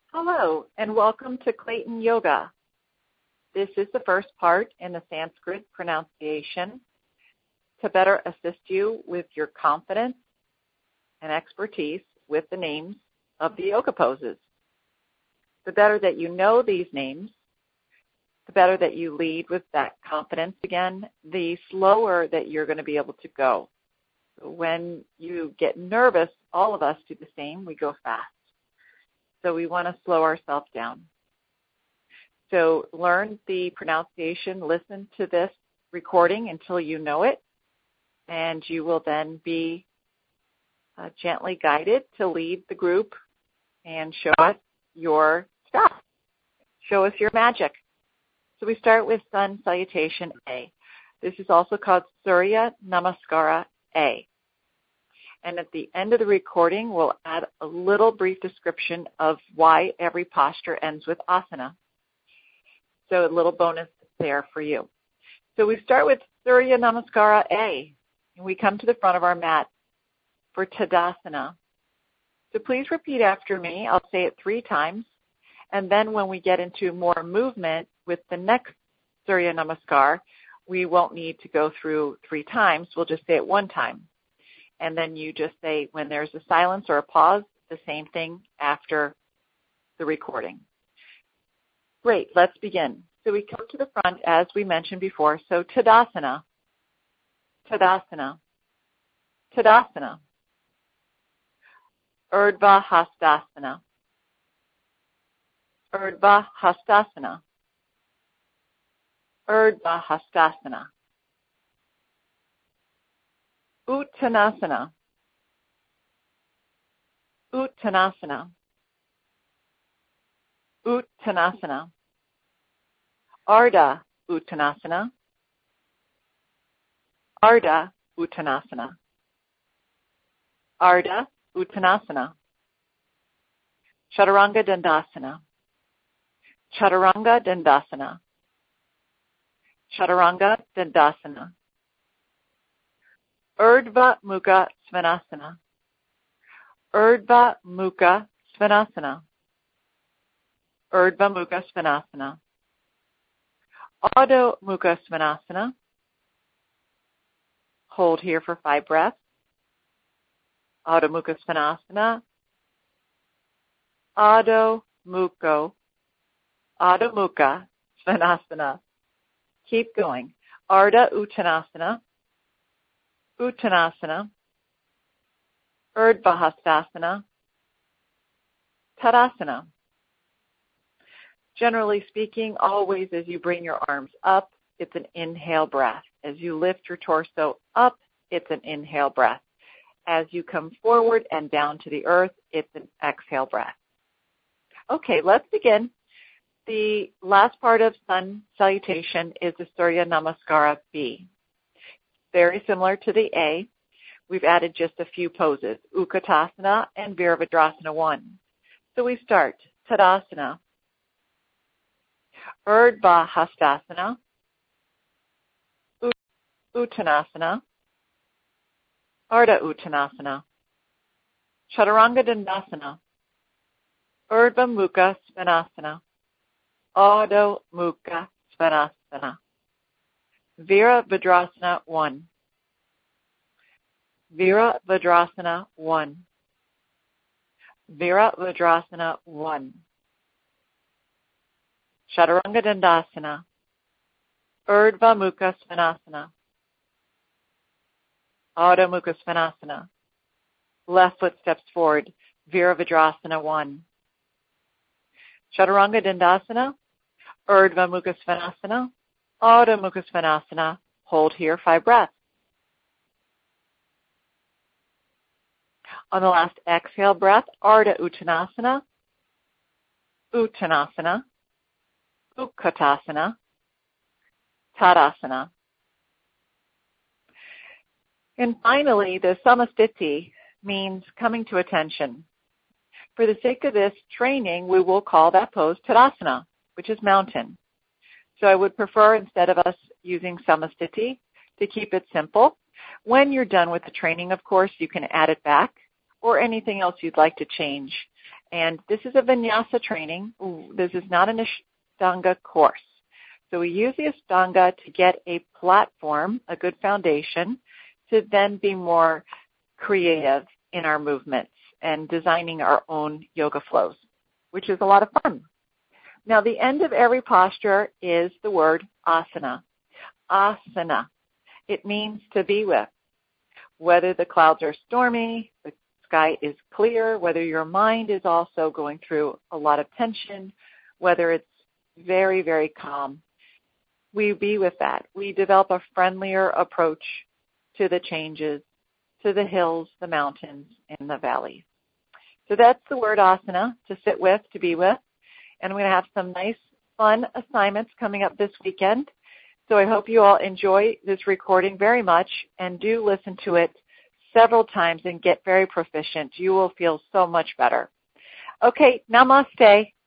Hello, and welcome to Clayton Yoga. This is the first part in the Sanskrit pronunciation to better assist you with your confidence and expertise with the names of the yoga poses. The better that you know these names, the better that you lead with that confidence again, the slower that you're going to be able to go. When you get nervous, all of us do the same. We go fast. So we want to slow ourselves down. So learn the pronunciation, listen to this recording until you know it, and you will then be gently guided to lead the group and show us your stuff. Show us your magic. So we start with Sun Salutation A. This is also called Surya Namaskara A. And at the end of the recording, we'll add a little brief description of why every posture ends with asana. So a little bonus there for you. So we start with Surya Namaskara A, and we come to the front of our mat for Tadasana. So please repeat after me. I'll say it 3 times. And then when we get into more movement with the next Surya Namaskar, we won't need to go through 3 times. We'll just say it 1 time. And then you just say, when there's a silence or a pause, the same thing after the recording. Great, let's begin. So we come to the front, as we mentioned before. So Tadasana, Tadasana, Tadasana, Urdhva Hastasana, Urdhva Hastasana, Urdhva Hastasana. Uttanasana, Uttanasana, Uttanasana, Ardha Uttanasana, Ardha Uttanasana, Ardha Uttanasana, Chaturanga Dandasana, Chaturanga Dandasana, Chaturanga Dandasana, Urdhva Mukha Svanasana, Urdhva Mukha Svanasana, Urdhva Mukha Svanasana, Adho Mukha Svanasana. Hold here for 5 breaths. Adho Mukha Svanasana, Adho Mukha Svanasana. Keep going. Ardha Uttanasana, Uttanasana, Urdhva Hastasana, Tadasana. Generally speaking, always as you bring your arms up, it's an inhale breath. As you lift your torso up, it's an inhale breath. As you come forward and down to the earth, it's an exhale breath. Okay, let's begin. The last part of Sun Salutation is the Surya Namaskara B. Very similar to the A. We've added just a few poses, Utkatasana and Virabhadrasana 1. So we start Tadasana, Urdhva Hastasana, Uttanasana, Ardha Uttanasana, Chaturanga Dandasana, Urdhva Mukha Svanasana, Adho Mukha Svanasana, Virabhadrasana 1. Virabhadrasana 1. Virabhadrasana 1. Chaturanga Dandasana, Urdhva Mukha Svanasana, Adho Mukha Svanasana. Left foot steps forward, Virabhadrasana 1. Chaturanga Dandasana, Urdhva Mukha Svanasana, Adho Mukha Svanasana. Hold here 5 breaths. On the last exhale breath, Ardha Uttanasana, Uttanasana, Utkatasana, Tadasana. And finally, the Samastiti means coming to attention. For the sake of this training, we will call that pose Tadasana, which is mountain. So I would prefer, instead of us using Samastiti, to keep it simple. When you're done with the training, of course, you can add it back or anything else you'd like to change. And this is a vinyasa training. This is not an Ashtanga course. So we use the Ashtanga to get a platform, a good foundation, to then be more creative in our movements and designing our own yoga flows, which is a lot of fun. Now, the end of every posture is the word asana. Asana. It means to be with. Whether the clouds are stormy, the sky is clear, whether your mind is also going through a lot of tension, whether it's very, very calm, we be with that. We develop a friendlier approach to the changes, to the hills, the mountains, and the valleys. So that's the word asana, to sit with, to be with. And I'm going to have some nice, fun assignments coming up this weekend. So I hope you all enjoy this recording very much and do listen to it several times and get very proficient. You will feel so much better. Okay, namaste.